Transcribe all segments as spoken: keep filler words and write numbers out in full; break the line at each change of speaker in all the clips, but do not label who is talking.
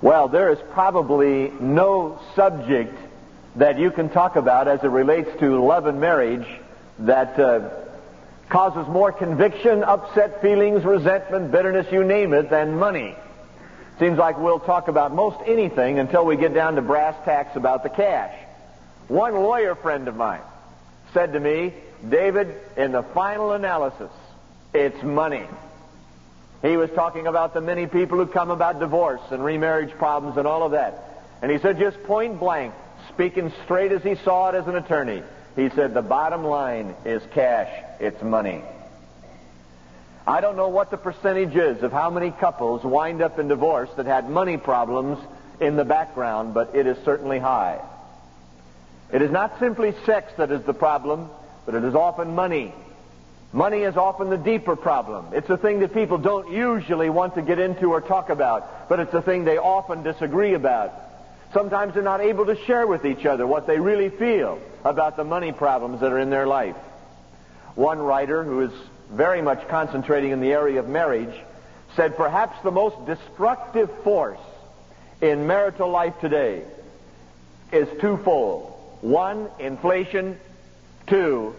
Well, there is probably no subject that you can talk about as it relates to love and marriage that uh, causes more conviction, upset feelings, resentment, bitterness, you name it, than money. Seems like we'll talk about most anything until we get down to brass tacks about the cash. One lawyer friend of mine said to me, David, in the final analysis, it's money. He was talking about the many people who come about divorce and remarriage problems and all of that. And he said, just point blank, speaking straight as he saw it as an attorney, he said, the bottom line is cash. It's money. I don't know what the percentage is of how many couples wind up in divorce that had money problems in the background, but it is certainly high. It is not simply sex that is the problem, but it is often money. Money is often the deeper problem. It's a thing that people don't usually want to get into or talk about, but it's a thing they often disagree about. Sometimes they're not able to share with each other what they really feel about the money problems that are in their life. One writer who is very much concentrating in the area of marriage said perhaps the most destructive force in marital life today is twofold. One, inflation. Two,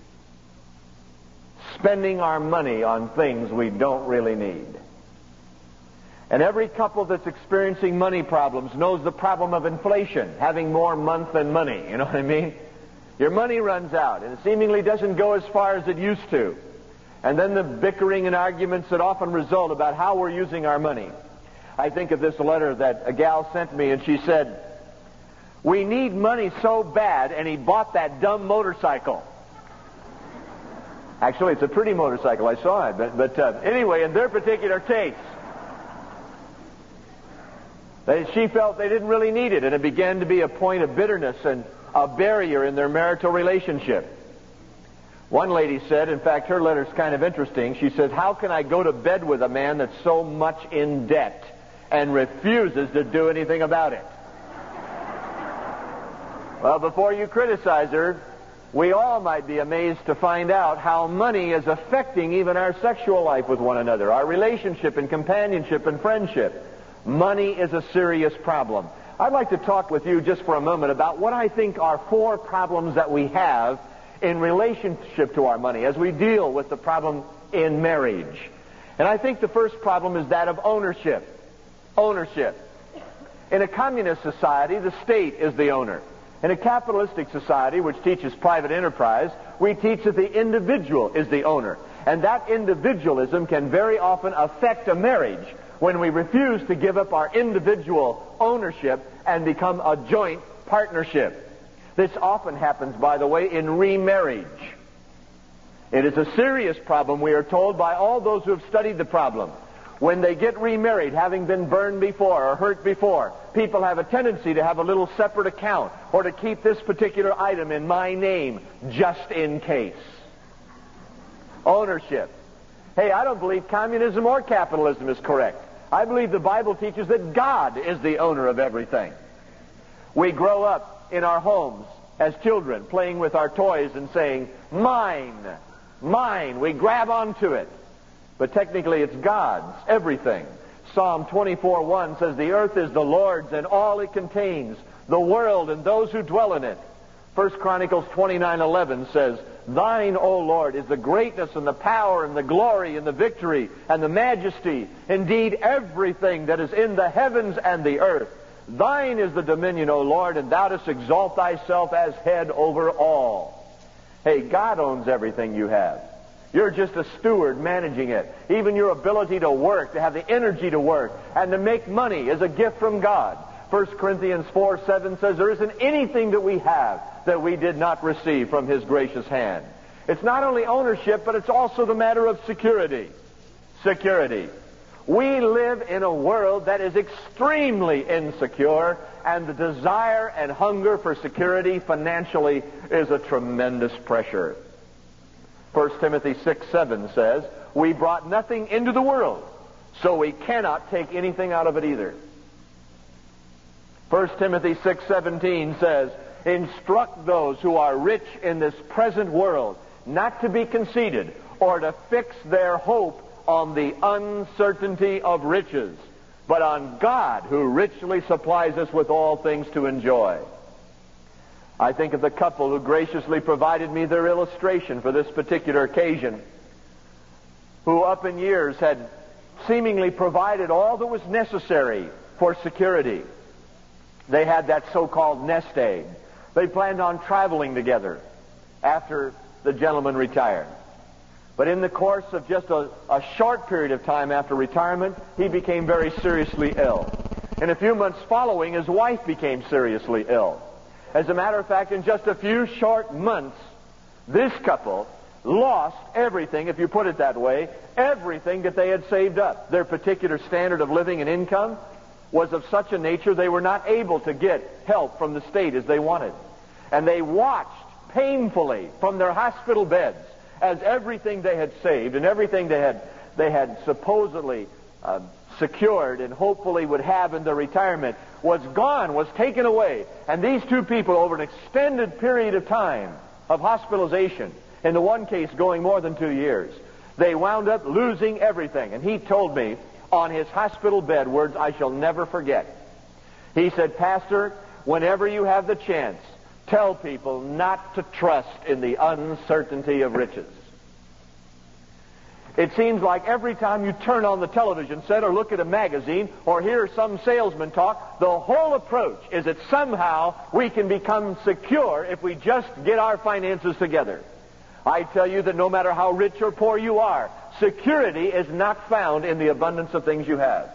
spending our money on things we don't really need. And every couple that's experiencing money problems knows the problem of inflation, having more month than money, you know what I mean? Your money runs out, and it seemingly doesn't go as far as it used to. And then the bickering and arguments that often result about how we're using our money. I think of this letter that a gal sent me, and she said, we need money so bad, and he bought that dumb motorcycle. Actually, it's a pretty motorcycle. I saw it. But, but uh, anyway, in their particular case, they, she felt they didn't really need it, and it began to be a point of bitterness and a barrier in their marital relationship. One lady said, in fact, her letter's kind of interesting. She says, how can I go to bed with a man that's so much in debt and refuses to do anything about it? Well, before you criticize her, we all might be amazed to find out how money is affecting even our sexual life with one another, our relationship and companionship and friendship. Money is a serious problem. I'd like to talk with you just for a moment about what I think are four problems that we have in relationship to our money as we deal with the problem in marriage. And I think the first problem is that of ownership. Ownership. In a communist society, the state is the owner. In a capitalistic society, which teaches private enterprise, we teach that the individual is the owner. And that individualism can very often affect a marriage when we refuse to give up our individual ownership and become a joint partnership. This often happens, by the way, in remarriage. It is a serious problem, we are told, by all those who have studied the problem. When they get remarried, having been burned before or hurt before, people have a tendency to have a little separate account or to keep this particular item in my name just in case. Ownership. Hey, I don't believe communism or capitalism is correct. I believe the Bible teaches that God is the owner of everything. We grow up in our homes as children playing with our toys and saying, mine, mine. We grab onto it. But technically it's God's, everything. Psalm twenty-four one says, the earth is the Lord's and all it contains, the world and those who dwell in it. First Chronicles twenty-nine eleven says, thine, O Lord, is the greatness and the power and the glory and the victory and the majesty. Indeed, everything that is in the heavens and the earth. Thine is the dominion, O Lord, and thou dost exalt thyself as head over all. Hey, God owns everything you have. You're just a steward managing it. Even your ability to work, to have the energy to work, and to make money is a gift from God. First Corinthians four seven says there isn't anything that we have that we did not receive from His gracious hand. It's not only ownership, but it's also the matter of security. Security. We live in a world that is extremely insecure, and the desire and hunger for security financially is a tremendous pressure. First Timothy six seven says, we brought nothing into the world, so we cannot take anything out of it either. First Timothy six seventeen says, instruct those who are rich in this present world not to be conceited or to fix their hope on the uncertainty of riches. but on God, who richly supplies us with all things to enjoy. I think of the couple who graciously provided me their illustration for this particular occasion, who up in years had seemingly provided all that was necessary for security. They had that so-called nest egg. They planned on traveling together after the gentleman retired. But in the course of just a, a short period of time after retirement, he became very seriously ill. In a few months following, his wife became seriously ill. As a matter of fact, in just a few short months, this couple lost everything, if you put it that way, everything that they had saved up. Their particular standard of living and income was of such a nature they were not able to get help from the state as they wanted. And they watched painfully from their hospital beds as everything they had saved and everything they had they had supposedly uh, secured and hopefully would have in their retirement was gone, was taken away. And these two people, over an extended period of time of hospitalization, in the one case going more than two years, they wound up losing everything. And he told me on his hospital bed words I shall never forget. He said, "Pastor, whenever you have the chance, tell people not to trust in the uncertainty of riches." It seems like every time you turn on the television set or look at a magazine or hear some salesman talk, the whole approach is that somehow we can become secure if we just get our finances together. I tell you that no matter how rich or poor you are, security is not found in the abundance of things you have.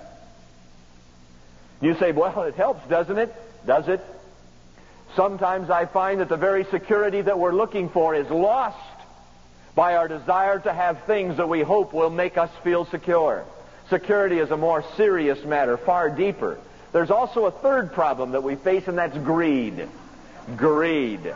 You say, "Well, it helps, doesn't it?" Does it? Sometimes I find that the very security that we're looking for is lost by our desire to have things that we hope will make us feel secure. Security is a more serious matter, far deeper. There's also a third problem that we face, and that's greed. Greed.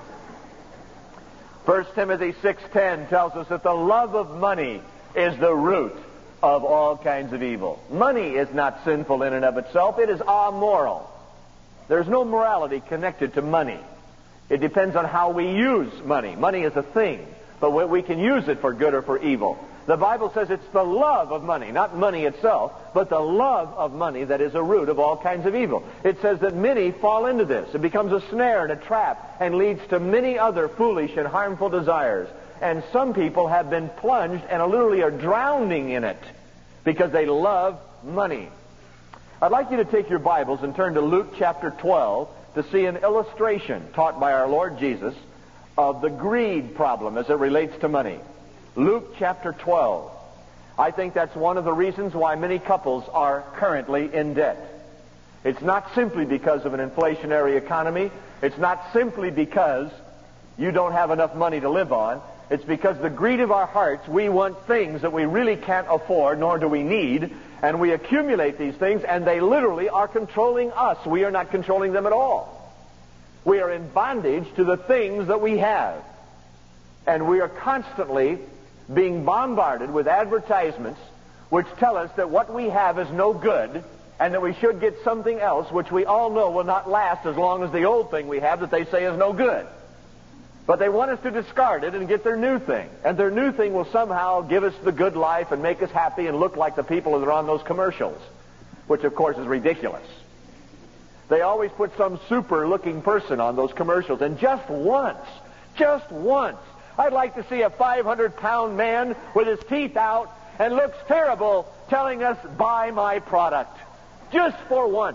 First Timothy six ten tells us that the love of money is the root of all kinds of evil. Money is not sinful in and of itself. It is amoral. There's no morality connected to money. It depends on how we use money. Money is a thing, but we can use it for good or for evil. The Bible says it's the love of money, not money itself, but the love of money that is a root of all kinds of evil. It says that many fall into this. It becomes a snare and a trap and leads to many other foolish and harmful desires. And some people have been plunged and literally are drowning in it because they love money. I'd like you to take your Bibles and turn to Luke chapter twelve to see an illustration taught by our Lord Jesus of the greed problem as it relates to money. Luke chapter twelve. I think that's one of the reasons why many couples are currently in debt. It's not simply because of an inflationary economy. It's not simply because you don't have enough money to live on. It's because the greed of our hearts, we want things that we really can't afford, nor do we need, and we accumulate these things, and they literally are controlling us. We are not controlling them at all. We are in bondage to the things that we have. And we are constantly being bombarded with advertisements which tell us that what we have is no good and that we should get something else which we all know will not last as long as the old thing we have that they say is no good. But they want us to discard it and get their new thing. And their new thing will somehow give us the good life and make us happy and look like the people that are on those commercials, which of course is ridiculous. They always put some super-looking person on those commercials, and just once, just once, I'd like to see a five hundred pound man with his teeth out and looks terrible telling us, "Buy my product." Just for once.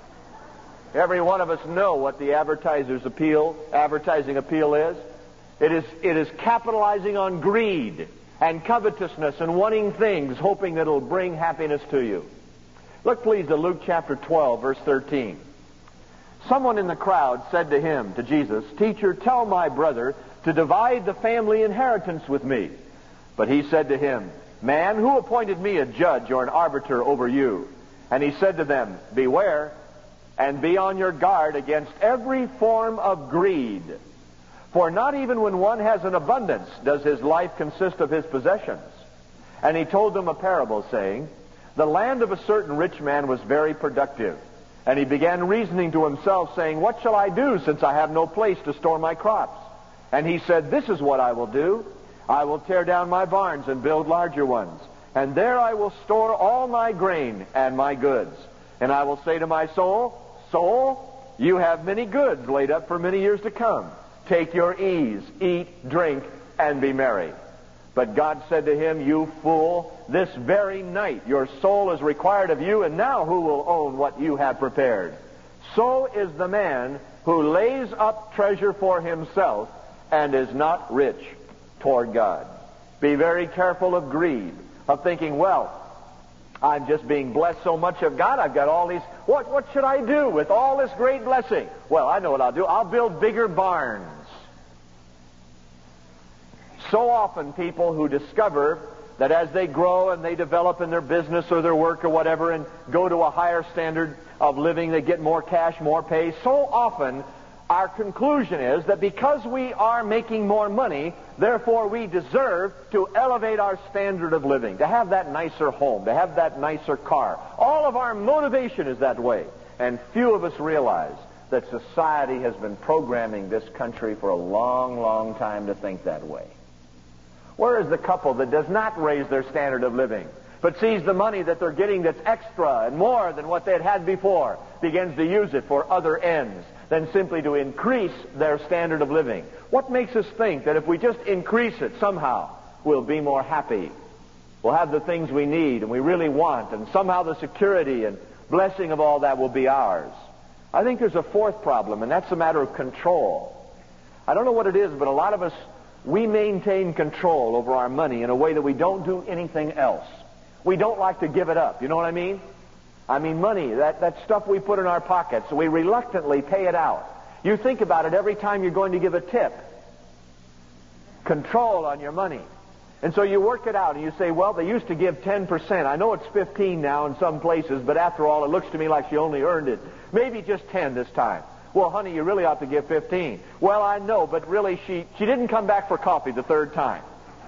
Every one of us know what the advertiser's appeal, advertising appeal is. It is, it is capitalizing on greed and covetousness and wanting things, hoping that it'll bring happiness to you. Look please to Luke chapter twelve, verse thirteen. Someone in the crowd said to him, to Jesus, "Teacher, tell my brother to divide the family inheritance with me." But he said to him, "Man, who appointed me a judge or an arbiter over you?" And he said to them, "Beware and be on your guard against every form of greed. For not even when one has an abundance does his life consist of his possessions." And he told them a parable, saying, "The land of a certain rich man was very productive. And he began reasoning to himself, saying, 'What shall I do, since I have no place to store my crops?' And he said, 'This is what I will do. I will tear down my barns and build larger ones. And there I will store all my grain and my goods. And I will say to my soul, soul, you have many goods laid up for many years to come. Take your ease, eat, drink, and be merry. But God said to him, you fool, this very night your soul is required of you, and now who will own what you have prepared? So is the man who lays up treasure for himself and is not rich toward God. Be very careful of greed, of thinking, well, I'm just being blessed so much of God. I've got all these. What, what should I do with all this great blessing? Well, I know what I'll do. I'll build bigger barns. So often people who discover that as they grow and they develop in their business or their work or whatever and go to a higher standard of living, they get more cash, more pay. So often our conclusion is that because we are making more money, therefore we deserve to elevate our standard of living, to have that nicer home, to have that nicer car. All of our motivation is that way. And few of us realize that society has been programming this country for a long, long time to think that way. Where is the couple that does not raise their standard of living, but sees the money that they're getting that's extra and more than what they'd had before, begins to use it for other ends than simply to increase their standard of living? What makes us think that if we just increase it somehow, we'll be more happy? We'll have the things we need and we really want, and somehow the security and blessing of all that will be ours. I think there's a fourth problem, and that's a matter of control. I don't know what it is, but a lot of us, we maintain control over our money in a way that we don't do anything else. We don't like to give it up. You know what I mean? I mean money, that, that stuff we put in our pockets, we reluctantly pay it out. You think about it every time you're going to give a tip. Control on your money. And so you work it out and you say, well, they used to give ten percent. I know it's fifteen now in some places, but after all, it looks to me like she only earned it. Maybe just ten this time. Well, honey, you really ought to give fifteen. Well, I know, but really she, she didn't come back for coffee the third time.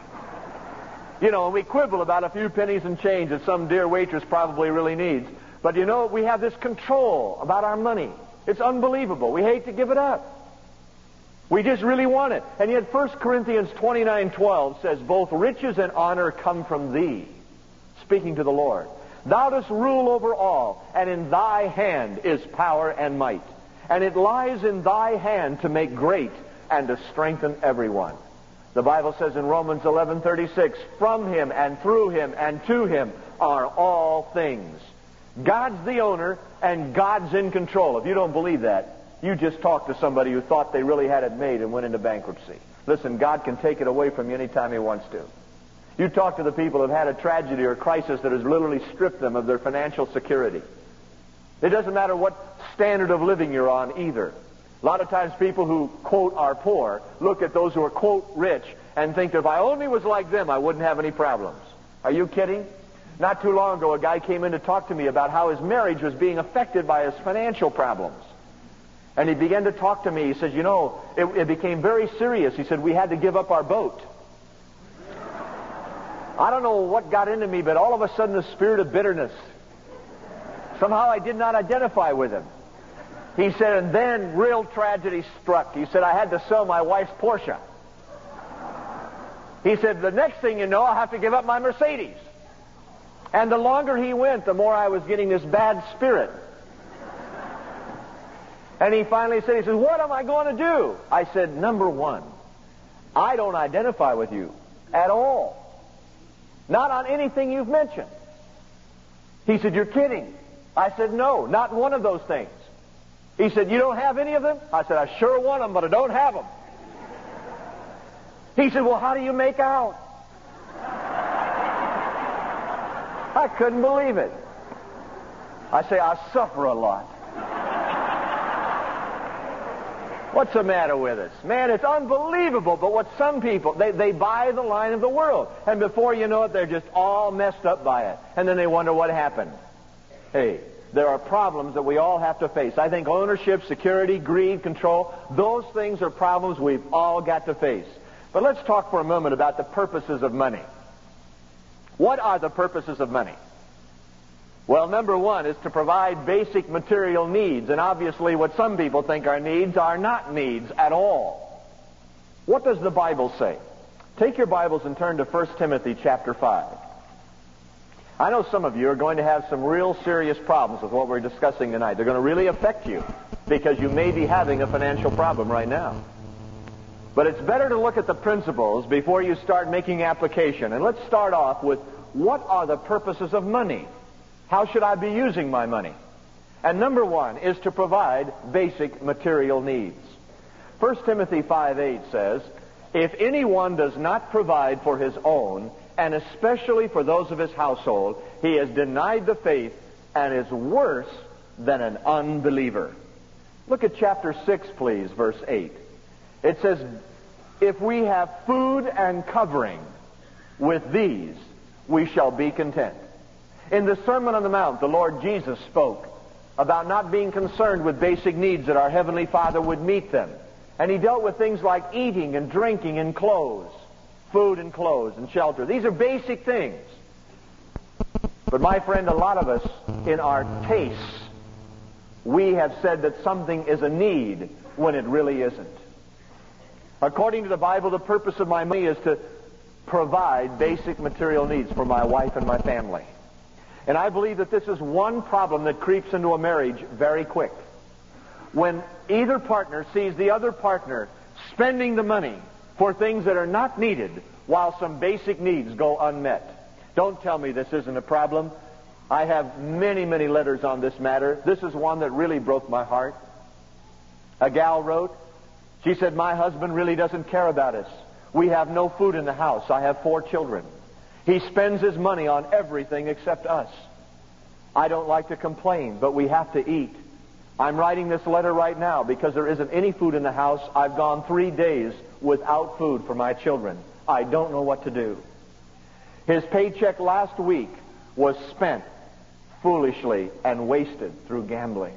You know, and we quibble about a few pennies and change that some dear waitress probably really needs. But you know, we have this control about our money. It's unbelievable. We hate to give it up. We just really want it. And yet First Corinthians twenty-nine twelve says, both riches and honor come from thee, speaking to the Lord. Thou dost rule over all, and in thy hand is power and might. And it lies in thy hand to make great and to strengthen everyone. The Bible says in Romans eleven thirty-six, from him and through him and to him are all things. God's the owner and God's in control. If you don't believe that, you just talked to somebody who thought they really had it made and went into bankruptcy. Listen, God can take it away from you anytime he wants to. You talk to the people who have had a tragedy or a crisis that has literally stripped them of their financial security. It doesn't matter what standard of living you're on either. A lot of times people who, quote, are poor look at those who are, quote, rich and think that if I only was like them, I wouldn't have any problems. Are you kidding? Not too long ago, a guy came in to talk to me about how his marriage was being affected by his financial problems. And he began to talk to me. He said, you know, it, it became very serious. He said, we had to give up our boat. I don't know what got into me, but all of a sudden the spirit of bitterness. Somehow I did not identify with him. He said, and then real tragedy struck. He said, I had to sell my wife's Porsche. He said, the next thing you know, I'll have to give up my Mercedes. And the longer he went, the more I was getting this bad spirit. And he finally said, he said, what am I going to do? I said, number one, I don't identify with you at all. Not on anything you've mentioned. He said, you're kidding. I said, no, not one of those things. He said, you don't have any of them? I said, I sure want them, but I don't have them. He said, well, how do you make out? I couldn't believe it. I say, I suffer a lot. What's the matter with us? Man, it's unbelievable, but what some people, they, they buy the line of the world. And before you know it, they're just all messed up by it. And then they wonder what happened. Hey, there are problems that we all have to face. I think ownership, security, greed, control, those things are problems we've all got to face. But let's talk for a moment about the purposes of money. What are the purposes of money? Well, number one is to provide basic material needs. And obviously what some people think are needs are not needs at all. What does the Bible say? Take your Bibles and turn to First Timothy chapter five. I know some of you are going to have some real serious problems with what we're discussing tonight. They're going to really affect you because you may be having a financial problem right now. But it's better to look at the principles before you start making application. And let's start off with, what are the purposes of money? How should I be using my money? And number one is to provide basic material needs. First Timothy five eight says, if anyone does not provide for his own, and especially for those of his household, he has denied the faith and is worse than an unbeliever. Look at chapter six, please, verse eight. It says, if we have food and covering, with these we shall be content. In the Sermon on the Mount, the Lord Jesus spoke about not being concerned with basic needs, that our Heavenly Father would meet them. And he dealt with things like eating and drinking and clothes. Food and clothes and shelter. These are basic things. But my friend, a lot of us, in our tastes, we have said that something is a need when it really isn't. According to the Bible, the purpose of my money is to provide basic material needs for my wife and my family. And I believe that this is one problem that creeps into a marriage very quick. When either partner sees the other partner spending the money for things that are not needed while some basic needs go unmet. Don't tell me this isn't a problem. I have many, many letters on this matter. This is one that really broke my heart. A gal wrote, she said, my husband really doesn't care about us. We have no food in the house. I have four children. He spends his money on everything except us. I don't like to complain, but we have to eat. I'm writing this letter right now because there isn't any food in the house. I've gone three days without food for my children. I don't know what to do. His paycheck last week was spent foolishly and wasted through gambling.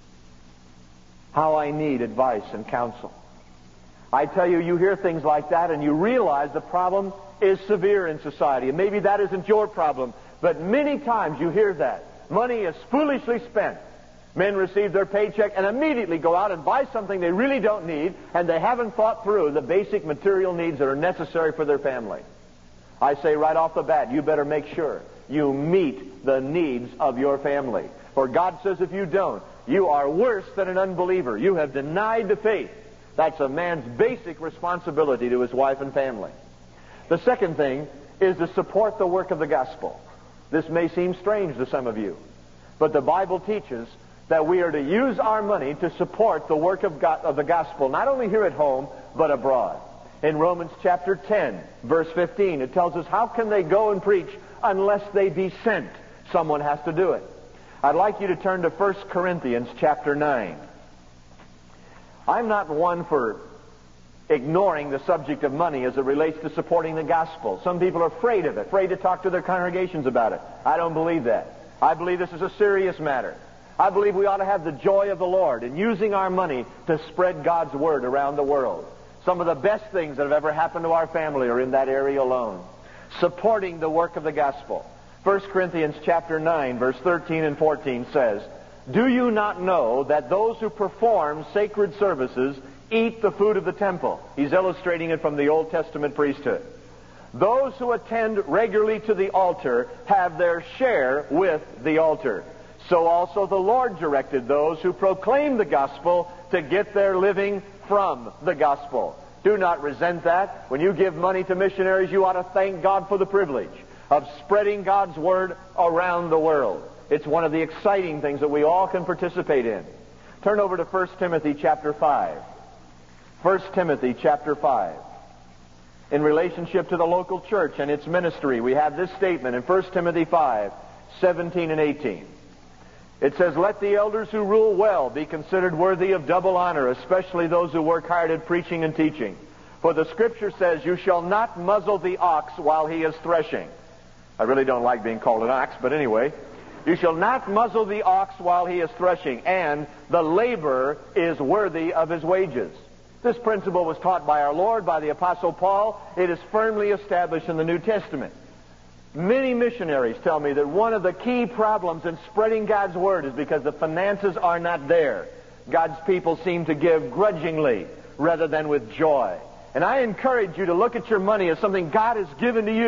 How I need advice and counsel. I tell you, you hear things like that and you realize the problem is severe in society. And maybe that isn't your problem, but many times you hear that. Money is foolishly spent. Men receive their paycheck and immediately go out and buy something they really don't need, and they haven't thought through the basic material needs that are necessary for their family. I say right off the bat, you better make sure you meet the needs of your family. For God says if you don't, you are worse than an unbeliever. You have denied the faith. That's a man's basic responsibility to his wife and family. The second thing is to support the work of the gospel. This may seem strange to some of you, but the Bible teaches that we are to use our money to support the work of God, of the gospel, not only here at home, but abroad. In Romans chapter ten, verse fifteen, it tells us, how can they go and preach unless they be sent? Someone has to do it. I'd like you to turn to First Corinthians chapter nine. I'm not one for ignoring the subject of money as it relates to supporting the gospel. Some people are afraid of it, afraid to talk to their congregations about it. I don't believe that. I believe this is a serious matter. I believe we ought to have the joy of the Lord in using our money to spread God's word around the world. Some of the best things that have ever happened to our family are in that area alone. Supporting the work of the gospel. First Corinthians chapter nine, verse thirteen and fourteen says, do you not know that those who perform sacred services eat the food of the temple? He's illustrating it from the Old Testament priesthood. Those who attend regularly to the altar have their share with the altar. So also the Lord directed those who proclaim the gospel to get their living from the gospel. Do not resent that. When you give money to missionaries, you ought to thank God for the privilege of spreading God's word around the world. It's one of the exciting things that we all can participate in. Turn over to First Timothy chapter five. First Timothy chapter five. In relationship to the local church and its ministry, we have this statement in First Timothy five, seventeen and eighteen. It says, let the elders who rule well be considered worthy of double honor, especially those who work hard at preaching and teaching. For the Scripture says, you shall not muzzle the ox while he is threshing. I really don't like being called an ox, but anyway. You shall not muzzle the ox while he is threshing, and the laborer is worthy of his wages. This principle was taught by our Lord, by the Apostle Paul. It is firmly established in the New Testament. Many missionaries tell me that one of the key problems in spreading God's word is because the finances are not there. God's people seem to give grudgingly rather than with joy. And I encourage you to look at your money as something God has given to you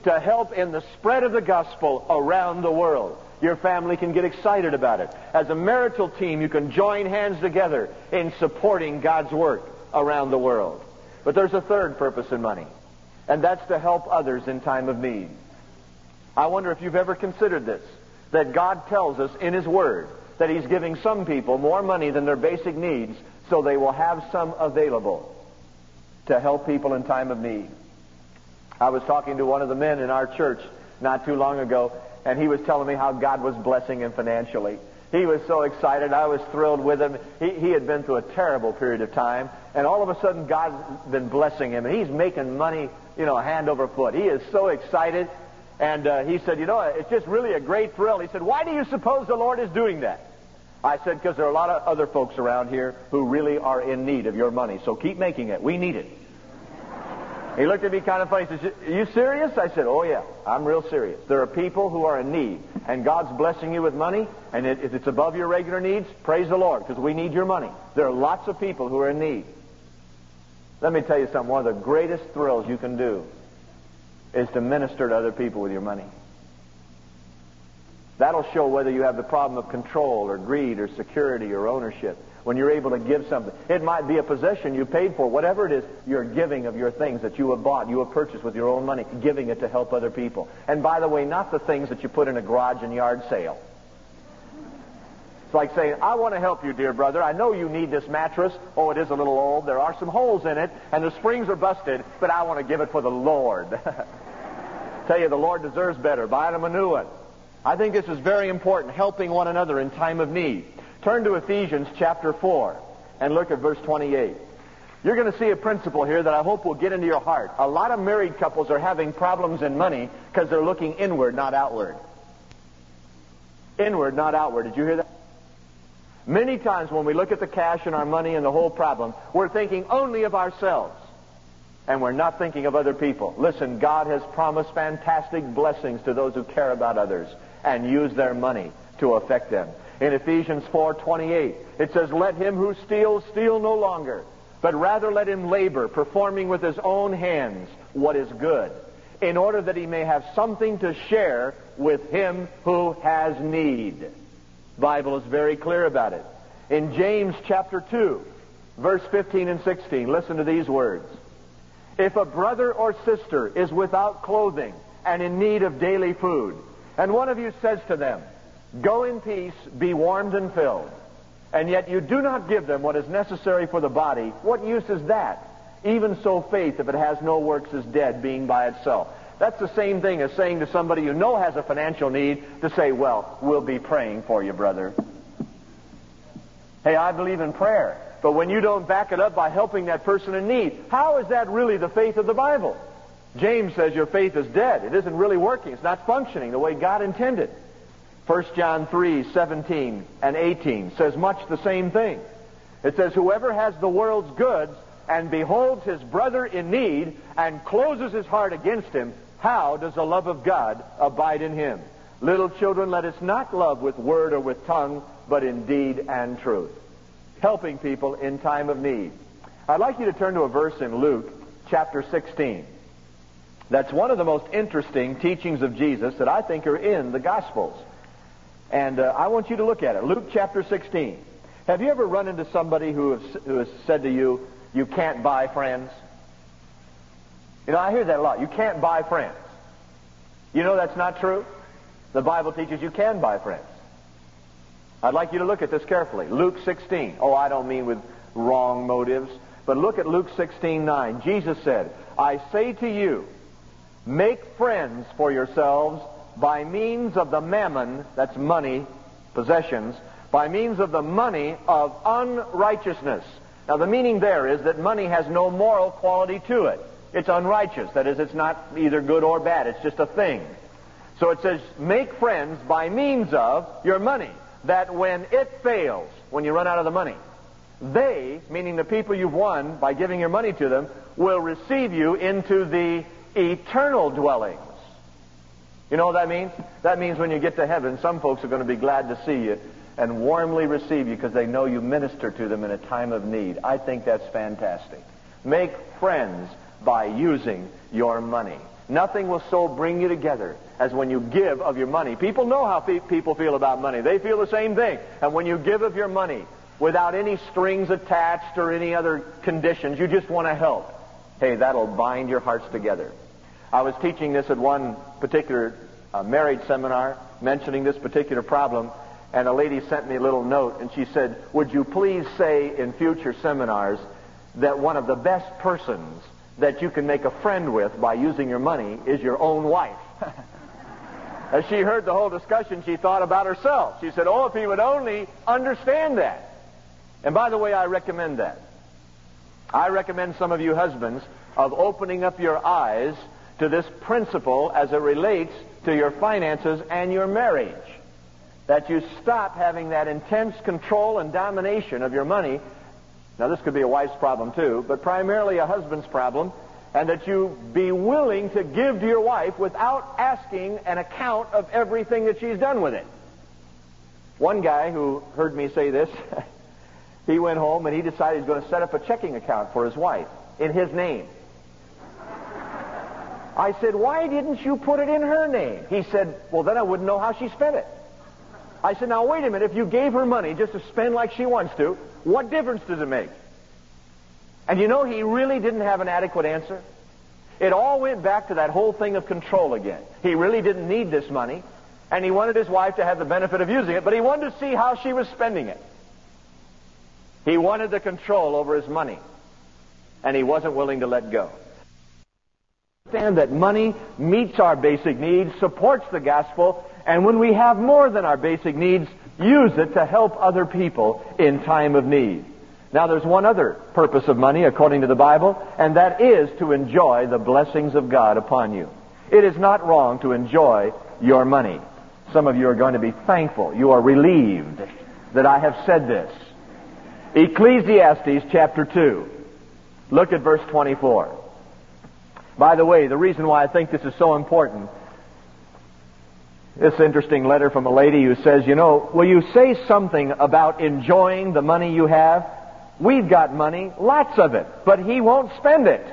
to help in the spread of the gospel around the world. Your family can get excited about it. As a marital team, you can join hands together in supporting God's work around the world. But there's a third purpose in money, and that's to help others in time of need. I wonder if you've ever considered this, that God tells us in His Word that He's giving some people more money than their basic needs so they will have some available to help people in time of need. I was talking to one of the men in our church not too long ago, and he was telling me how God was blessing him financially. He was so excited. I was thrilled with him. He, he had been through a terrible period of time, and all of a sudden God's been blessing him, and he's making money, you know, hand over foot. He is so excited, and uh, he said, you know, it's just really a great thrill. He said, why do you suppose the Lord is doing that? I said, because there are a lot of other folks around here who really are in need of your money, so keep making it. We need it. He looked at me kind of funny. He said, are you serious? I said, oh, yeah, I'm real serious. There are people who are in need, and God's blessing you with money, and if it's above your regular needs, praise the Lord, because we need your money. There are lots of people who are in need. Let me tell you something. One of the greatest thrills you can do is to minister to other people with your money. That'll show whether you have the problem of control or greed or security or ownership. When you're able to give something, it might be a possession you paid for. Whatever it is, you're giving of your things that you have bought, you have purchased with your own money, giving it to help other people. And by the way, not the things that you put in a garage and yard sale. It's like saying, I want to help you, dear brother. I know you need this mattress. Oh, it is a little old. There are some holes in it, and the springs are busted, but I want to give it for the Lord. Tell you, the Lord deserves better. Buy him a new one. I think this is very important, helping one another in time of need. Turn to Ephesians chapter four and look at verse twenty-eight. You're going to see a principle here that I hope will get into your heart. A lot of married couples are having problems in money because they're looking inward, not outward. Inward, not outward. Did you hear that? Many times when we look at the cash and our money and the whole problem, we're thinking only of ourselves. And we're not thinking of other people. Listen, God has promised fantastic blessings to those who care about others and use their money to affect them. In Ephesians four twenty-eight, it says, let him who steals steal no longer, but rather let him labor, performing with his own hands what is good, in order that he may have something to share with him who has need. The Bible is very clear about it. In James chapter two, verse fifteen and sixteen, listen to these words. If a brother or sister is without clothing and in need of daily food, and one of you says to them, go in peace, be warmed and filled, and yet you do not give them what is necessary for the body, what use is that? Even so faith, if it has no works, is dead, being by itself. That's the same thing as saying to somebody you know has a financial need to say, well, we'll be praying for you, brother. Hey, I believe in prayer. But when you don't back it up by helping that person in need, how is that really the faith of the Bible? James says your faith is dead. It isn't really working. It's not functioning the way God intended. First John three seventeen and eighteen says much the same thing. It says, whoever has the world's goods and beholds his brother in need and closes his heart against him, how does the love of God abide in him? Little children, let us not love with word or with tongue, but in deed and truth. Helping people in time of need. I'd like you to turn to a verse in Luke chapter sixteen. That's one of the most interesting teachings of Jesus that I think are in the Gospels. And uh, I want you to look at it. Luke chapter sixteen. Have you ever run into somebody who has, who has said to you, you can't buy friends? You know, I hear that a lot. You can't buy friends. You know that's not true? The Bible teaches you can buy friends. I'd like you to look at this carefully. Luke sixteen. Oh, I don't mean with wrong motives. But look at Luke sixteen nine. Jesus said, I say to you, make friends for yourselves by means of the mammon, that's money, possessions, by means of the money of unrighteousness. Now the meaning there is that money has no moral quality to it. It's unrighteous. That is, it's not either good or bad. It's just a thing. So it says, make friends by means of your money, that when it fails, when you run out of the money, they, meaning the people you've won by giving your money to them, will receive you into the eternal dwellings. You know what that means? That means when you get to heaven, some folks are going to be glad to see you and warmly receive you because they know you minister to them in a time of need. I think that's fantastic. Make friends by using your money. Nothing will so bring you together as when you give of your money. People know how pe- people feel about money. They feel the same thing. And when you give of your money without any strings attached or any other conditions, you just want to help. Hey, that'll bind your hearts together. I was teaching this at one particular uh, marriage seminar, mentioning this particular problem, and a lady sent me a little note, and she said, would you please say in future seminars that one of the best persons that you can make a friend with by using your money is your own wife. As she heard the whole discussion, she thought about herself. She said, oh, if he would only understand that. And by the way, I recommend that. I recommend some of you husbands of opening up your eyes to this principle as it relates to your finances and your marriage. That you stop having that intense control and domination of your money. Now, this could be a wife's problem, too, but primarily a husband's problem, and that you be willing to give to your wife without asking an account of everything that she's done with it. One guy who heard me say this, he went home and he decided he's going to set up a checking account for his wife in his name. I said, why didn't you put it in her name? He said, well, then I wouldn't know how she spent it. I said, now, wait a minute. If you gave her money just to spend like she wants to, what difference does it make? And you know, he really didn't have an adequate answer. It all went back to that whole thing of control again. He really didn't need this money, and he wanted his wife to have the benefit of using it, but he wanted to see how she was spending it. He wanted the control over his money, and he wasn't willing to let go. Understand that money meets our basic needs, supports the gospel, and when we have more than our basic needs, use it to help other people in time of need. Now, there's one other purpose of money, according to the Bible, and that is to enjoy the blessings of God upon you. It is not wrong to enjoy your money. Some of you are going to be thankful. You are relieved that I have said this. Ecclesiastes chapter two. Look at verse twenty-four. By the way, the reason why I think this is so important, this interesting letter from a lady who says, you know, will you say something about enjoying the money you have? We've got money, lots of it, but he won't spend it.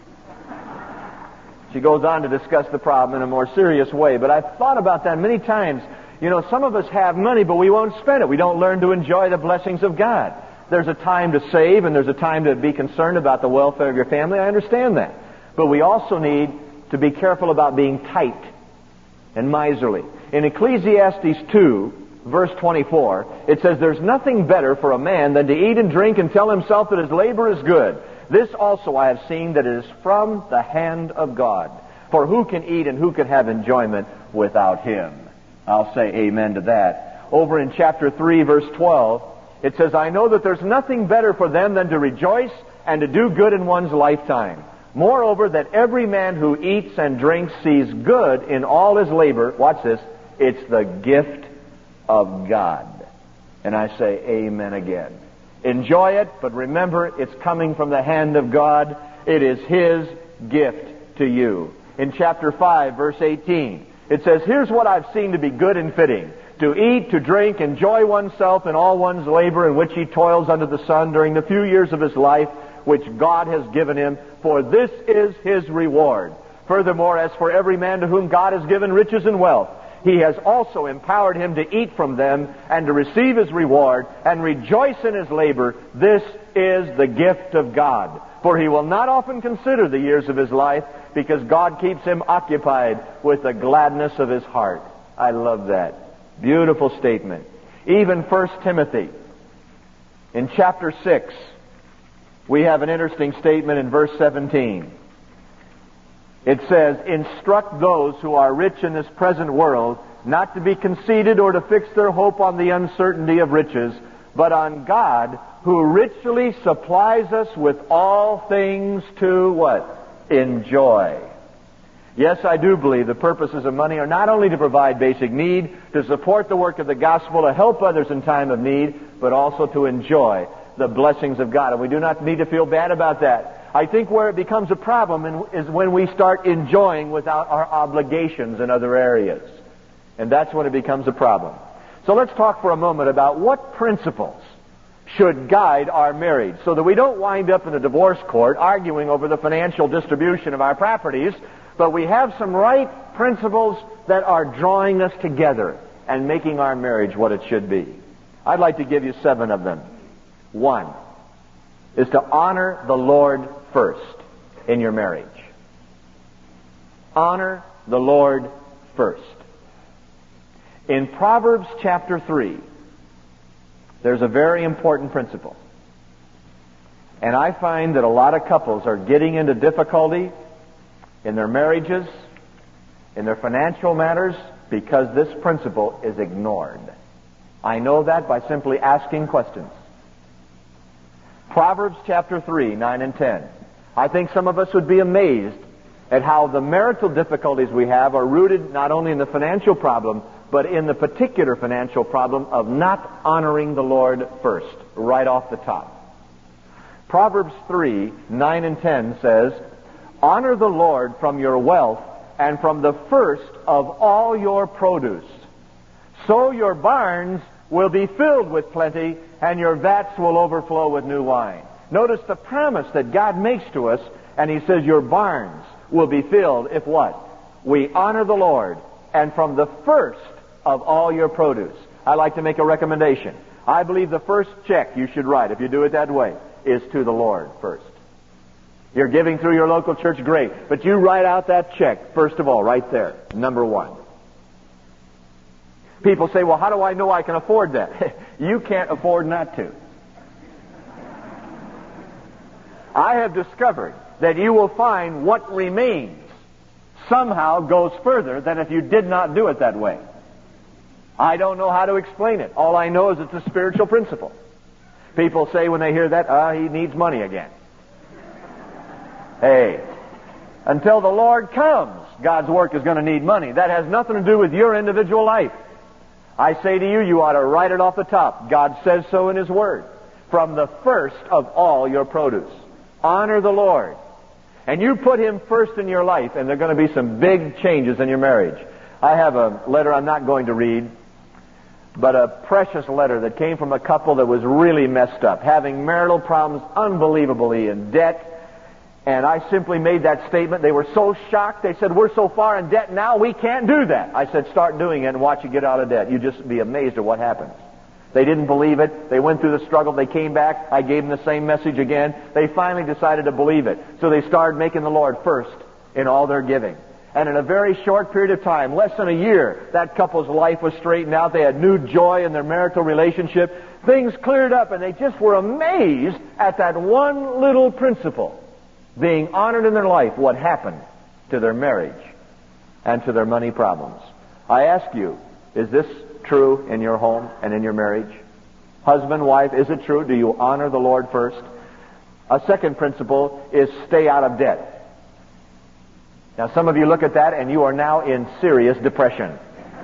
She goes on to discuss the problem in a more serious way, but I've thought about that many times. You know, some of us have money, but we won't spend it. We don't learn to enjoy the blessings of God. There's a time to save, and there's a time to be concerned about the welfare of your family. I understand that. But we also need to be careful about being tight and miserly. In Ecclesiastes two, verse twenty-four, it says, there's nothing better for a man than to eat and drink and tell himself that his labor is good. This also I have seen, that it is from the hand of God. For who can eat and who can have enjoyment without him? I'll say amen to that. Over in chapter three, verse twelve, it says, I know that there's nothing better for them than to rejoice and to do good in one's lifetime. Moreover, that every man who eats and drinks sees good in all his labor. Watch this. It's the gift of God. And I say amen again. Enjoy it, but remember, it's coming from the hand of God. It is his gift to you. In chapter five, verse eighteen, it says, here's what I've seen to be good and fitting: to eat, to drink, enjoy oneself in all one's labor in which he toils under the sun during the few years of his life which God has given him, for this is his reward. Furthermore, as for every man to whom God has given riches and wealth, he has also empowered him to eat from them and to receive his reward and rejoice in his labor. This is the gift of God. For he will not often consider the years of his life, because God keeps him occupied with the gladness of his heart. I love that. Beautiful statement. Even First Timothy, in chapter six, we have an interesting statement in verse seventeen. It says, instruct those who are rich in this present world not to be conceited or to fix their hope on the uncertainty of riches, but on God, who richly supplies us with all things to what? Enjoy. Yes, I do believe the purposes of money are not only to provide basic need, to support the work of the gospel, to help others in time of need, but also to enjoy the blessings of God. And we do not need to feel bad about that. I think where it becomes a problem is when we start enjoying without our obligations in other areas. And that's when it becomes a problem. So let's talk for a moment about what principles should guide our marriage, so that we don't wind up in a divorce court arguing over the financial distribution of our properties, But we have some right principles that are drawing us together and making our marriage what it should be. I'd like to give you seven of them. One is to honor the Lord first in your marriage. Honor the Lord first. In Proverbs chapter three, there's a very important principle. And I find that a lot of couples are getting into difficulty in their marriages, in their financial matters, because this principle is ignored. I know that by simply asking questions. Proverbs chapter three, nine and ten. I think some of us would be amazed at how the marital difficulties we have are rooted not only in the financial problem, but in the particular financial problem of not honoring the Lord first, right off the top. Proverbs three, nine and ten says, "Honor the Lord from your wealth and from the first of all your produce. So your barns will be filled with plenty, and your vats will overflow with new wine." Notice the promise that God makes to us, and He says your barns will be filled if what? We honor the Lord, and from the first of all your produce. I'd like to make a recommendation. I believe the first check you should write, if you do it that way, is to the Lord first. You're giving through your local church, great. But you write out that check, first of all, right there, number one. People say, well, how do I know I can afford that? You can't afford not to. I have discovered that you will find what remains somehow goes further than if you did not do it that way. I don't know how to explain it. All I know is it's a spiritual principle. People say when they hear that, ah, he needs money again. Hey, until the Lord comes, God's work is going to need money. That has nothing to do with your individual life. I say to you, you ought to write it off the top. God says so in His Word. From the first of all your produce. Honor the Lord. And you put Him first in your life, and there are going to be some big changes in your marriage. I have a letter I'm not going to read, but a precious letter that came from a couple that was really messed up, having marital problems, unbelievably in debt. And I simply made that statement. They were so shocked. They said, we're so far in debt now, we can't do that. I said, start doing it and watch you get out of debt. You'd just be amazed at what happens. They didn't believe it. They went through the struggle. They came back. I gave them the same message again. They finally decided to believe it. So they started making the Lord first in all their giving. And in a very short period of time, less than a year, that couple's life was straightened out. They had new joy in their marital relationship. Things cleared up, and they just were amazed at that one little principle being honored in their life, what happened to their marriage and to their money problems. I ask you, is this true in your home and in your marriage? Husband, wife, is it true? Do you honor the Lord first? A second principle is stay out of debt. Now, some of you look at that and you are now in serious depression.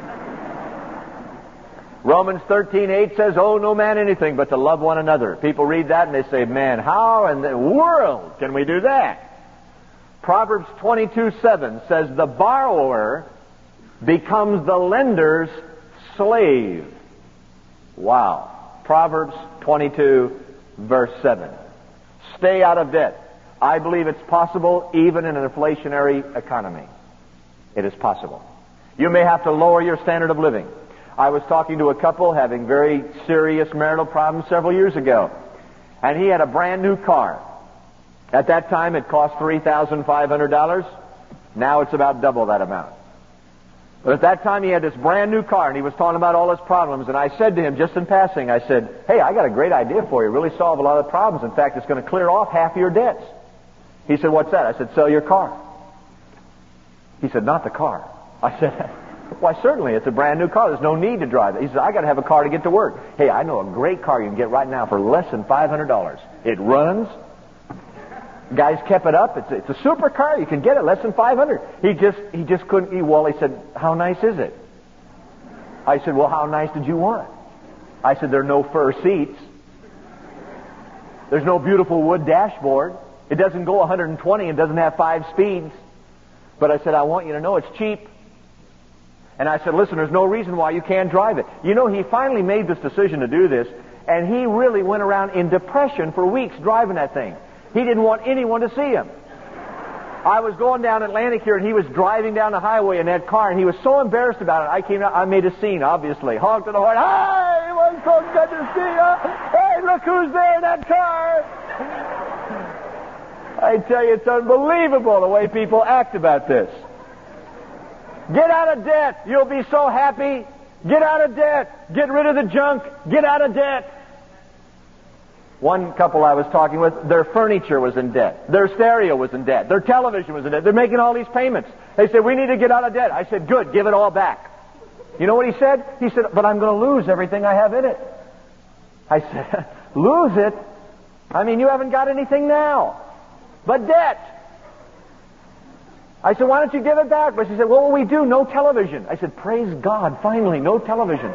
Romans thirteen eight says, owe no man anything but to love one another. People read that and they say, man, how in the world can we do that? Proverbs twenty-two seven says, the borrower becomes the lender's slave. Wow. Proverbs twenty-two verse seven. Stay out of debt. I believe it's possible even in an inflationary economy. It is possible. You may have to lower your standard of living. I was talking to a couple having very serious marital problems several years ago. And he had a brand new car. At that time it cost three thousand five hundred dollars. Now it's about double that amount. But at that time he had this brand new car and he was talking about all his problems. And I said to him just in passing, I said, hey, I got a great idea for you. Really solve a lot of problems. In fact, it's going to clear off half of your debts. He said, what's that? I said, sell your car. He said, not the car. I said, why, certainly, it's a brand new car. There's no need to drive it. He said, I got to have a car to get to work. Hey, I know a great car you can get right now for less than five hundred dollars. It runs. Guys kept it up. It's, it's a super car. You can get it less than five hundred dollars. He just, he just couldn't. He, well, he said, how nice is it? I said, well, how nice did you want? I said, there are no fur seats. There's no beautiful wood dashboard. It doesn't go one hundred twenty and doesn't have five speeds. But I said, I want you to know it's cheap. And I said, listen, there's no reason why you can't drive it. You know, he finally made this decision to do this, and he really went around in depression for weeks driving that thing. He didn't want anyone to see him. I was going down Atlantic here, and he was driving down the highway in that car, and he was so embarrassed about it. I came out, I made a scene, obviously. Honked the horn. Hi, it was so good to see you. Hey, look who's there in that car. I tell you, it's unbelievable the way people act about this. Get out of debt. You'll be so happy. Get out of debt. Get rid of the junk. Get out of debt. One couple I was talking with, their furniture was in debt. Their stereo was in debt. Their television was in debt. They're making all these payments. They said, we need to get out of debt. I said, good, give it all back. You know what he said? He said, but I'm going to lose everything I have in it. I said, lose it? I mean, you haven't got anything now but debt. I said, why don't you give it back? But she said, what will we do? No television. I said, praise God, finally, no television.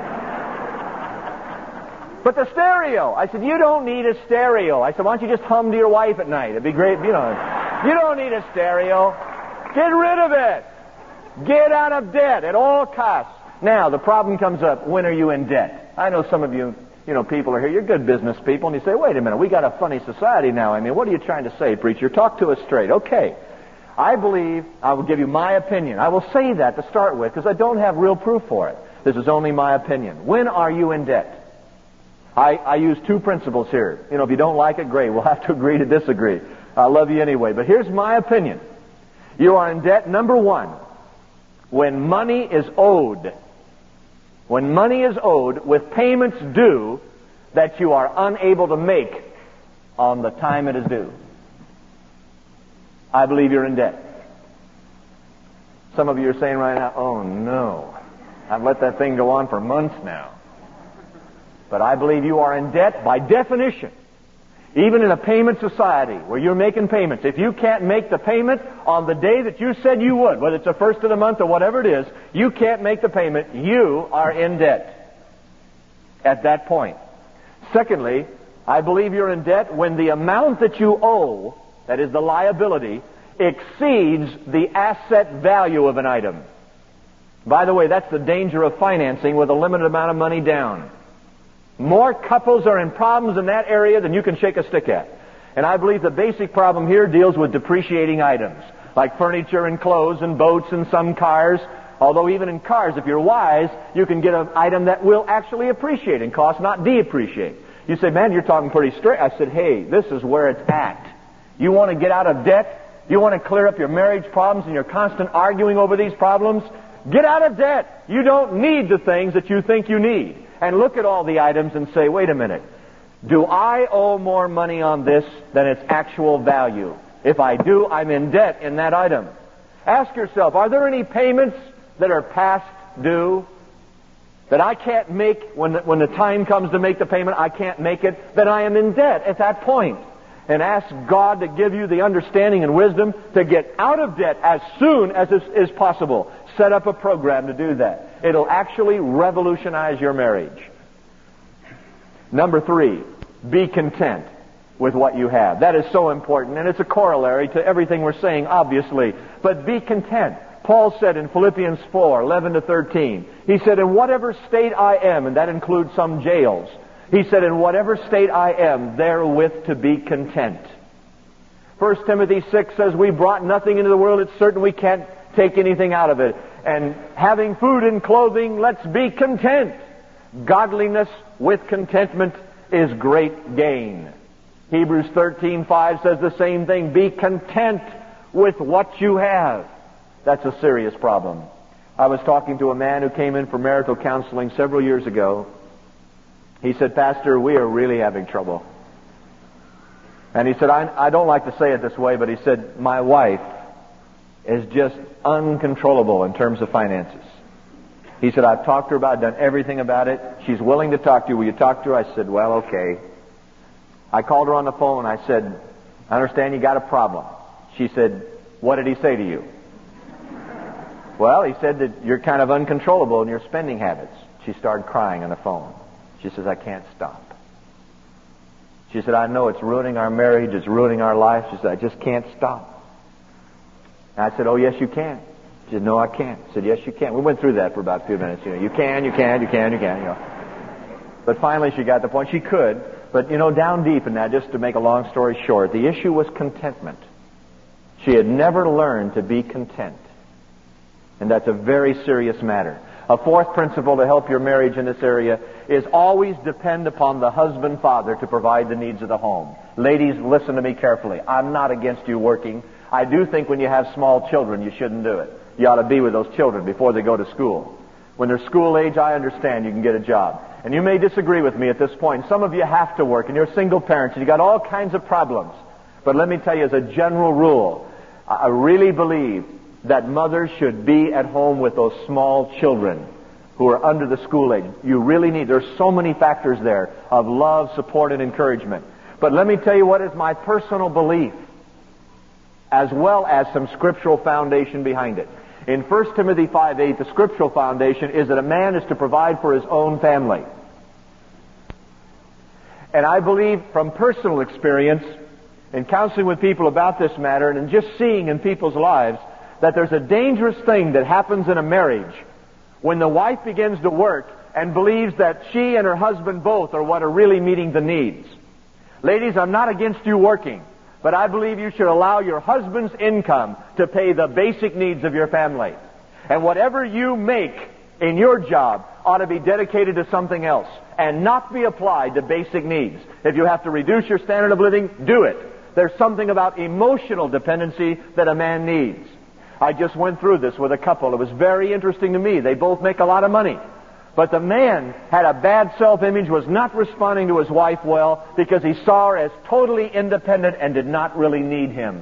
But the stereo. I said, you don't need a stereo. I said, why don't you just hum to your wife at night? It'd be great, you know. You don't need a stereo. Get rid of it. Get out of debt at all costs. Now, the problem comes up, when are you in debt? I know some of you, you know, people are here. You're good business people, and you say, wait a minute, we got a funny society now. I mean, what are you trying to say, preacher? Talk to us straight. Okay. I believe, I will give you my opinion. I will say that to start with, because I don't have real proof for it. This is only my opinion. When are you in debt? I, I use two principles here. You know, if you don't like it, great. We'll have to agree to disagree. I love you anyway. But here's my opinion. You are in debt, number one, when money is owed. When money is owed with payments due that you are unable to make on the time it is due. I believe you're in debt. Some of you are saying right now, oh no, I've let that thing go on for months now. But I believe you are in debt by definition. Even in a payment society where you're making payments, if you can't make the payment on the day that you said you would, whether it's the first of the month or whatever it is, you can't make the payment, you are in debt at that point. Secondly, I believe you're in debt when the amount that you owe, that is the liability, exceeds the asset value of an item. By the way, that's the danger of financing with a limited amount of money down. More couples are in problems in that area than you can shake a stick at. And I believe the basic problem here deals with depreciating items, like furniture and clothes and boats and some cars. Although even in cars, if you're wise, you can get an item that will actually appreciate in cost, not depreciate. You say, man, you're talking pretty straight. I said, hey, this is where it's at. You want to get out of debt? You want to clear up your marriage problems and you're constant arguing over these problems? Get out of debt. You don't need the things that you think you need. And look at all the items and say, wait a minute, do I owe more money on this than its actual value? If I do, I'm in debt in that item. Ask yourself, are there any payments that are past due that I can't make when the, when the time comes to make the payment, I can't make it? Then I am in debt at that point. And ask God to give you the understanding and wisdom to get out of debt as soon as is, is possible. Set up a program to do that. It'll actually revolutionize your marriage. Number three, be content with what you have. That is so important, and it's a corollary to everything we're saying, obviously. But be content. Paul said in Philippians four, eleven to thirteen, he said, in whatever state I am, and that includes some jails, he said, in whatever state I am, therewith to be content. First Timothy six says, we brought nothing into the world. It's certain we can't take anything out of it. And having food and clothing, let's be content. Godliness with contentment is great gain. Hebrews thirteen five says the same thing. Be content with what you have. That's a serious problem. I was talking to a man who came in for marital counseling several years ago. He said, Pastor, we are really having trouble. And he said, I, I don't like to say it this way, but he said, my wife is just uncontrollable in terms of finances. He said, I've talked to her about it, done everything about it. She's willing to talk to you. Will you talk to her? I said, well, okay. I called her on the phone. I said, I understand you got a problem. She said, what did he say to you? Well, he said that you're kind of uncontrollable in your spending habits. She started crying on the phone. She says, I can't stop. She said, I know it's ruining our marriage, it's ruining our life. She said, I just can't stop. And I said, oh, yes, you can. She said, no, I can't. I said, yes, you can. We went through that for about a few minutes. You know, you can, you can, you can, you can, you know. But finally she got the point. She could. But, you know, down deep in that, just to make a long story short, the issue was contentment. She had never learned to be content. And that's a very serious matter. A fourth principle to help your marriage in this area is always depend upon the husband, father, to provide the needs of the home. Ladies, listen to me carefully. I'm not against you working. I do think when you have small children, you shouldn't do it. You ought to be with those children before they go to school. When they're school age, I understand you can get a job. And you may disagree with me at this point. Some of you have to work, and you're single parents, and you got all kinds of problems. But let me tell you, as a general rule, I really believe that mothers should be at home with those small children who are under the school age. You really need, there's so many factors there of love, support, and encouragement. But let me tell you what is my personal belief, as well as some scriptural foundation behind it. In First Timothy five eight, the scriptural foundation is that a man is to provide for his own family. And I believe from personal experience, in counseling with people about this matter, and in just seeing in people's lives, that there's a dangerous thing that happens in a marriage when the wife begins to work and believes that she and her husband both are what are really meeting the needs. Ladies, I'm not against you working, but I believe you should allow your husband's income to pay the basic needs of your family. And whatever you make in your job ought to be dedicated to something else and not be applied to basic needs. If you have to reduce your standard of living, do it. There's something about emotional dependency that a man needs. I just went through this with a couple. It was very interesting to me. They both make a lot of money. But the man had a bad self-image, was not responding to his wife well because he saw her as totally independent and did not really need him.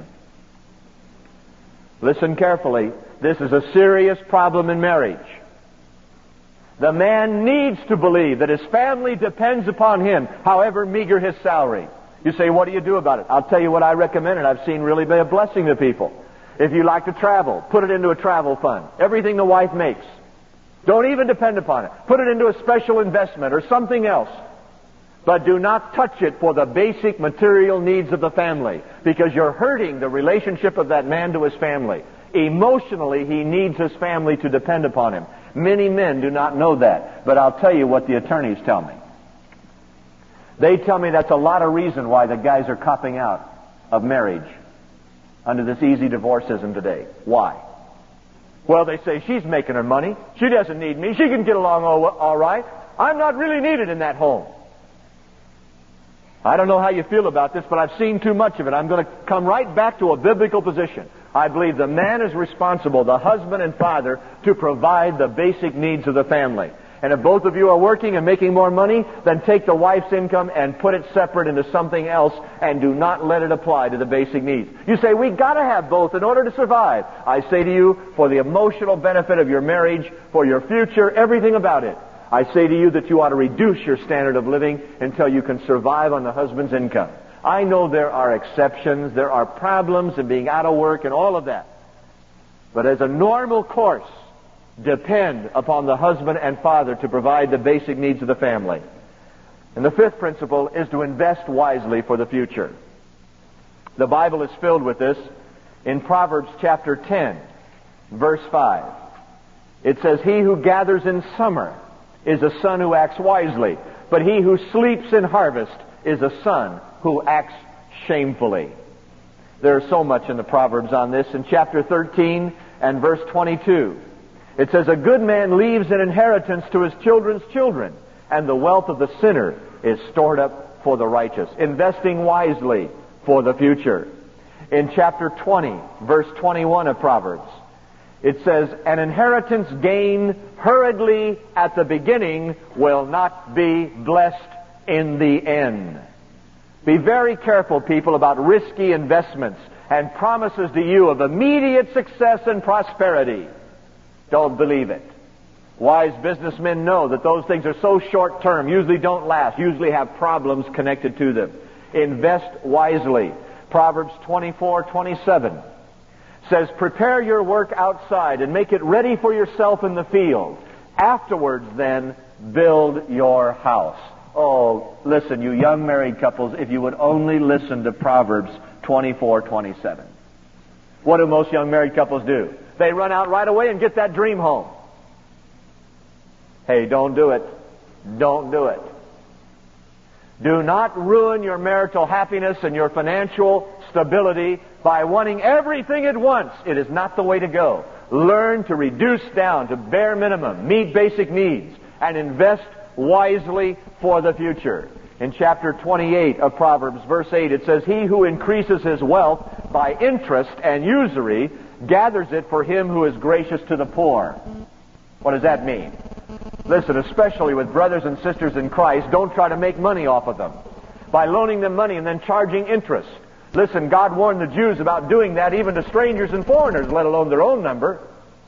Listen carefully. This is a serious problem in marriage. The man needs to believe that his family depends upon him, however meager his salary. You say, what do you do about it? I'll tell you what I recommend, and I've seen really be a blessing to people. If you like to travel, put it into a travel fund. Everything the wife makes. Don't even depend upon it. Put it into a special investment or something else. But do not touch it for the basic material needs of the family, because you're hurting the relationship of that man to his family. Emotionally, he needs his family to depend upon him. Many men do not know that, but I'll tell you what the attorneys tell me. They tell me that's a lot of reason why the guys are copping out of marriage under this easy divorceism today. Why? Well, they say, she's making her money. She doesn't need me. She can get along all, all right. I'm not really needed in that home. I don't know how you feel about this, but I've seen too much of it. I'm going to come right back to a biblical position. I believe the man is responsible, the husband and father, to provide the basic needs of the family. And if both of you are working and making more money, then take the wife's income and put it separate into something else and do not let it apply to the basic needs. You say, we got to have both in order to survive. I say to you, for the emotional benefit of your marriage, for your future, everything about it, I say to you that you ought to reduce your standard of living until you can survive on the husband's income. I know there are exceptions, there are problems in being out of work and all of that. But as a normal course, depend upon the husband and father to provide the basic needs of the family. And the fifth principle is to invest wisely for the future. The Bible is filled with this. In Proverbs chapter ten, verse five, it says, he who gathers in summer is a son who acts wisely, but he who sleeps in harvest is a son who acts shamefully. There's so much in the Proverbs on this. In chapter thirteen and verse twenty-two, it says, a good man leaves an inheritance to his children's children, and the wealth of the sinner is stored up for the righteous. Investing wisely for the future. In chapter twenty, verse twenty-one of Proverbs, it says, an inheritance gained hurriedly at the beginning will not be blessed in the end. Be very careful, people, about risky investments and promises to you of immediate success and prosperity. Don't believe it. Wise businessmen know that those things are so short-term, usually don't last, usually have problems connected to them. Invest wisely. Proverbs twenty-four twenty-seven says, prepare your work outside and make it ready for yourself in the field. Afterwards, then, build your house. Oh, listen, you young married couples, if you would only listen to Proverbs twenty-four twenty-seven. What do most young married couples do? They run out right away and get that dream home. Hey, don't do it. Don't do it. Do not ruin your marital happiness and your financial stability by wanting everything at once. It is not the way to go. Learn to reduce down to bare minimum, meet basic needs, and invest wisely for the future. In chapter twenty-eight of Proverbs, verse eight, it says, "He who increases his wealth by interest and usury gathers it for him who is gracious to the poor." What does that mean? Listen, especially with brothers and sisters in Christ, don't try to make money off of them by loaning them money and then charging interest. Listen, God warned the Jews about doing that even to strangers and foreigners, let alone their own number.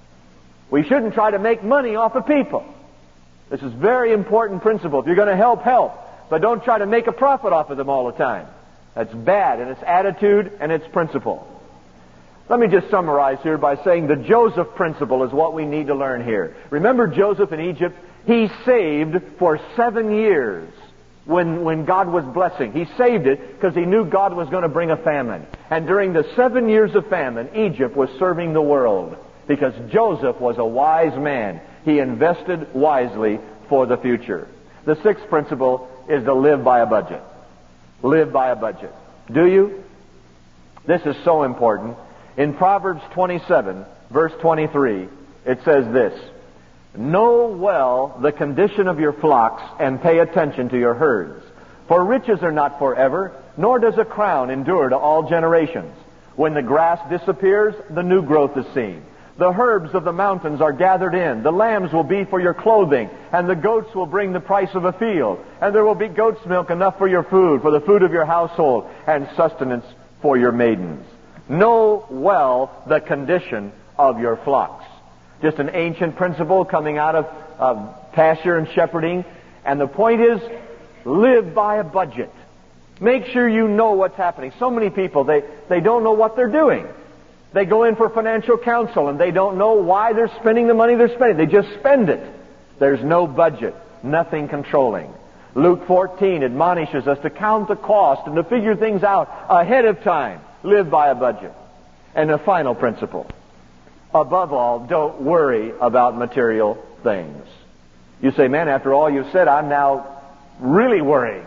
We shouldn't try to make money off of people. This is a very important principle. If you're going to help, help. But don't try to make a profit off of them all the time. That's bad in its attitude and its principle. Let me just summarize here by saying the Joseph principle is what we need to learn here. Remember Joseph in Egypt? He saved for seven years when, when God was blessing. He saved it because he knew God was going to bring a famine. And during the seven years of famine, Egypt was serving the world because Joseph was a wise man. He invested wisely for the future. The sixth principle is to live by a budget. Live by a budget. Do you? This is so important. In Proverbs twenty-seven, verse twenty-three, it says this, "Know well the condition of your flocks and pay attention to your herds. For riches are not forever, nor does a crown endure to all generations. When the grass disappears, the new growth is seen. The herbs of the mountains are gathered in. The lambs will be for your clothing, and the goats will bring the price of a field. And there will be goat's milk enough for your food, for the food of your household, and sustenance for your maidens. Know well the condition of your flocks." Just an ancient principle coming out of uh, pasture and shepherding. And the point is, live by a budget. Make sure you know what's happening. So many people, they, they don't know what they're doing. They go in for financial counsel and they don't know why they're spending the money they're spending. They just spend it. There's no budget, nothing controlling. Luke fourteen admonishes us to count the cost and to figure things out ahead of time. Live by a budget. And a final principle. Above all, don't worry about material things. You say, "Man, after all you've said, I'm now really worrying."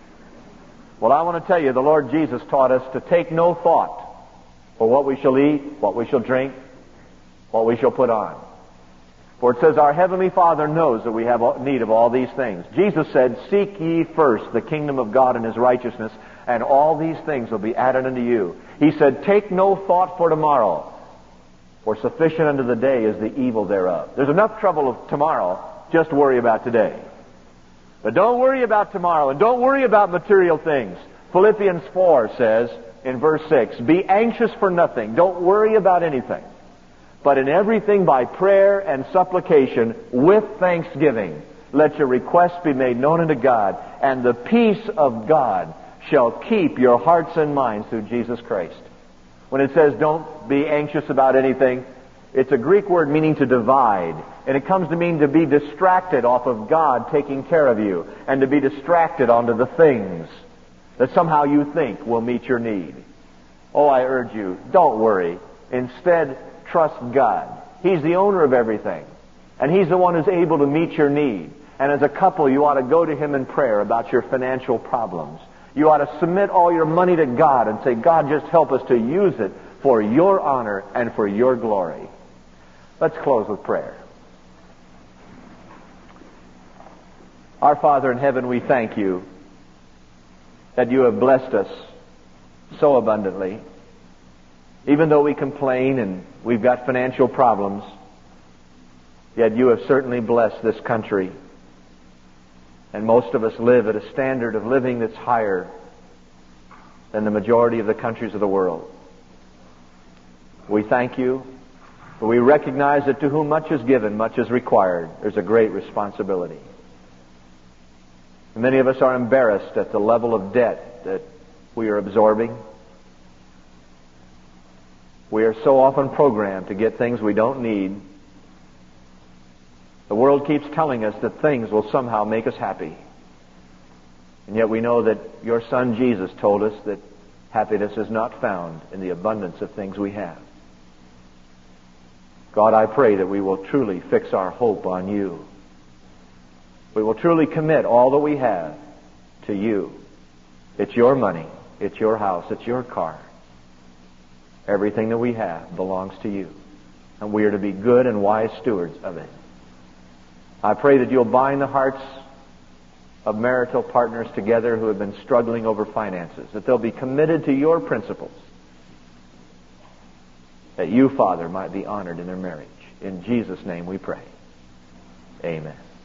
Well, I want to tell you, the Lord Jesus taught us to take no thought for what we shall eat, what we shall drink, what we shall put on. For it says, our Heavenly Father knows that we have need of all these things. Jesus said, "Seek ye first the kingdom of God and His righteousness, and all these things will be added unto you." He said, "Take no thought for tomorrow, for sufficient unto the day is the evil thereof." There's enough trouble of tomorrow, just worry about today. But don't worry about tomorrow, and don't worry about material things. Philippians four says, in verse six, "Be anxious for nothing." Don't worry about anything. "But in everything by prayer and supplication with thanksgiving, let your requests be made known unto God, and the peace of God shall keep your hearts and minds through Jesus Christ." When it says don't be anxious about anything, it's a Greek word meaning to divide. And it comes to mean to be distracted off of God taking care of you, and to be distracted onto the things that somehow you think will meet your need. Oh, I urge you, don't worry. Instead, trust God. He's the owner of everything. And He's the one who's able to meet your need. And as a couple, you ought to go to Him in prayer about your financial problems. You ought to submit all your money to God and say, "God, just help us to use it for your honor and for your glory." Let's close with prayer. Our Father in heaven, we thank you that you have blessed us so abundantly. Even though we complain and we've got financial problems, yet you have certainly blessed this country. And most of us live at a standard of living that's higher than the majority of the countries of the world. We thank you, but we recognize that to whom much is given, much is required. There's a great responsibility. And many of us are embarrassed at the level of debt that we are absorbing. We are so often programmed to get things we don't need. The world keeps telling us that things will somehow make us happy. And yet we know that your Son Jesus told us that happiness is not found in the abundance of things we have. God, I pray that we will truly fix our hope on you. We will truly commit all that we have to you. It's your money. It's your house. It's your car. Everything that we have belongs to you. And we are to be good and wise stewards of it. I pray that you'll bind the hearts of marital partners together who have been struggling over finances, that they'll be committed to your principles, that you, Father, might be honored in their marriage. In Jesus' name we pray. Amen.